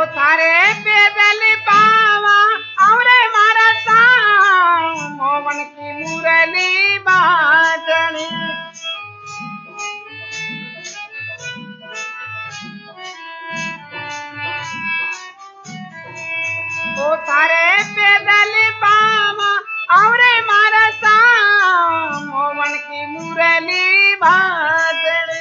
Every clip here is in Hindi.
थारे पैदल पावा और मारा साम मोहन की मुरली बाजनी ओ थारे पैदल पावा और मारा साम मोहन की मुरली बाजनी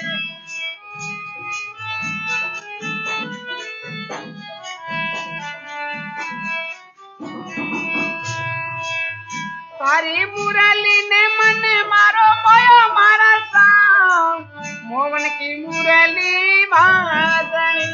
तारी मुरली ने मन मारो मोयो मारा साम मोहन की मुरली बाजनी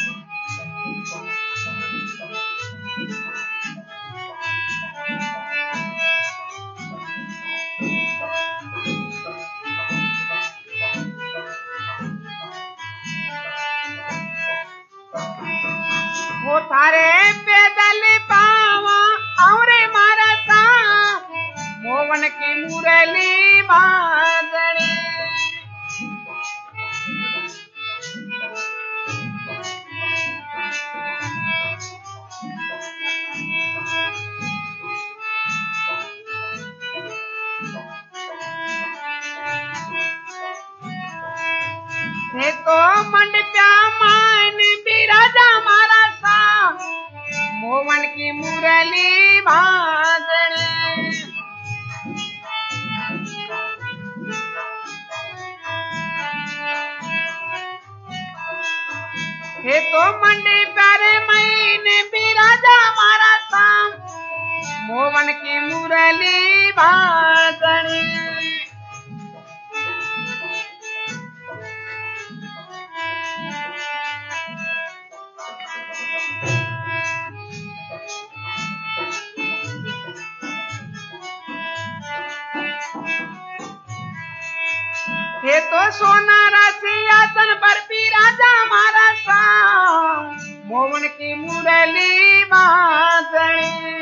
वो थारे पैदल पावा और मारा साम मोहन की मुरली बाजनी हे तो मंडप्या मान बिराजा मारा सा मोहन की मुरली बाजनी हे तो मंडप्या रे मैंने बिराजा मारा सा मोहन की मुरली बाजनी हे तो सोना सिंहासन पर बिराजा मारा साम मोहन की मुरली बाजनी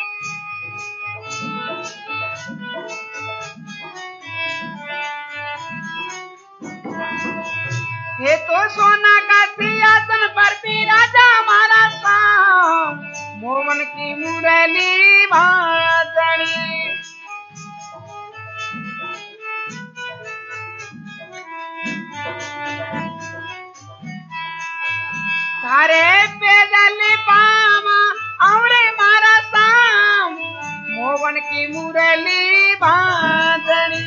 हे तो सोना का सिंहासन पर बिराजा मारा साम मोहन की मुरली बाजनी थारे पैदल पावा और मारा साम मोहन की मुरली बाजनी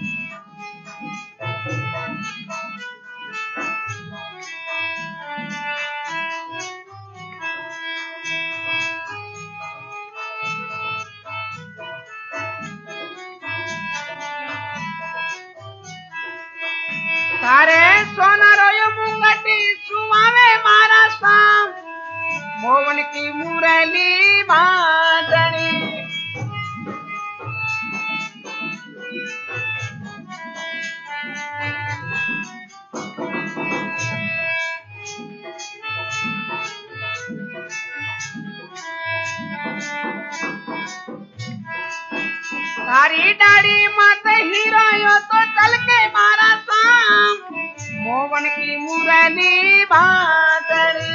थारे सोना रोयो मुंगटी सुवावे मारा साम मोहन की मुरली बाजनी थारी डाड़ी मत हीरो तो चल के मारा साम मोहन की मुरली बाजनी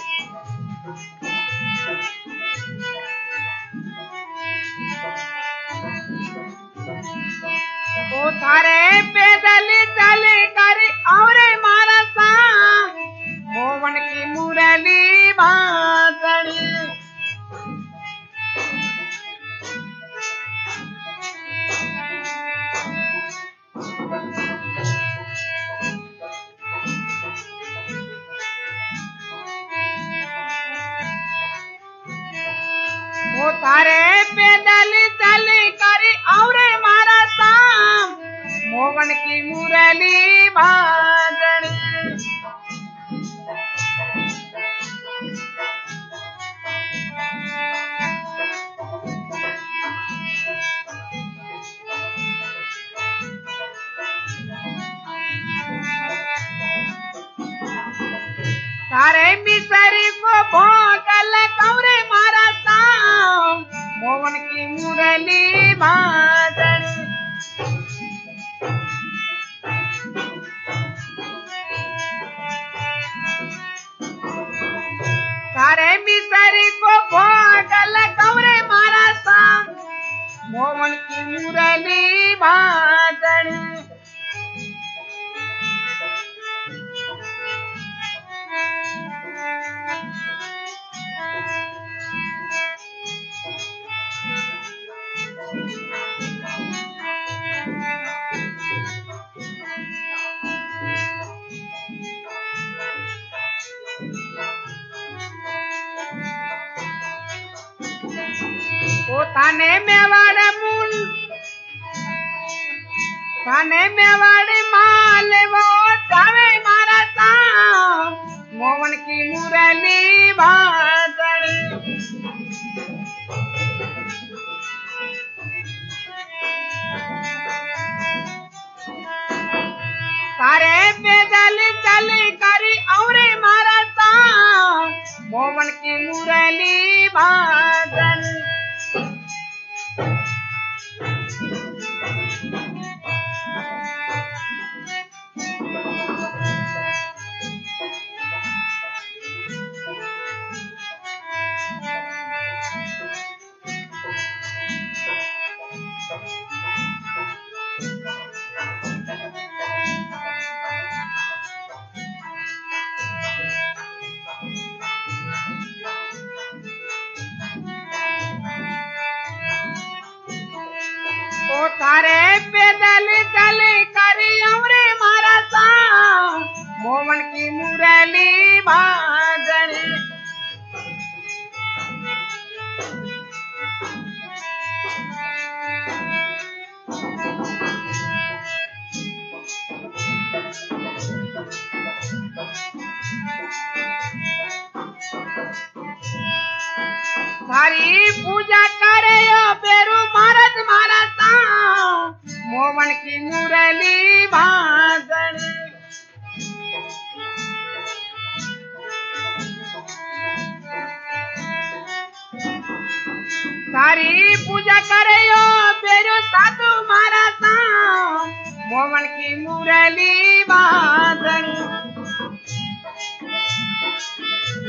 ओ थारे पैदल चल कर और मारा साम मोहन की मुरली बाजनी वो थारे पैदल चल कर और मारा साम मोहन की मुरली बाजनी थारे मिसरी को भोगल कौरे मारा साम मोहन की मुरली बाजनी थारे ओ थाने मेवाड़ माल वो जावे मारा सा मोहन की मुरली बाजन सारे पैदल चल कर औरे मारा सा मोहन की मुरली बाजन ओ थारे पैदल चल कर औरे मारा सा मोहन की मुरली बाजन थारी पूजा करे बेरू महाराज मारा सा मोहन की मुरली बाजन थारी पूजा करे बेरू साधु मारा सा मोहन की मुरली बाजन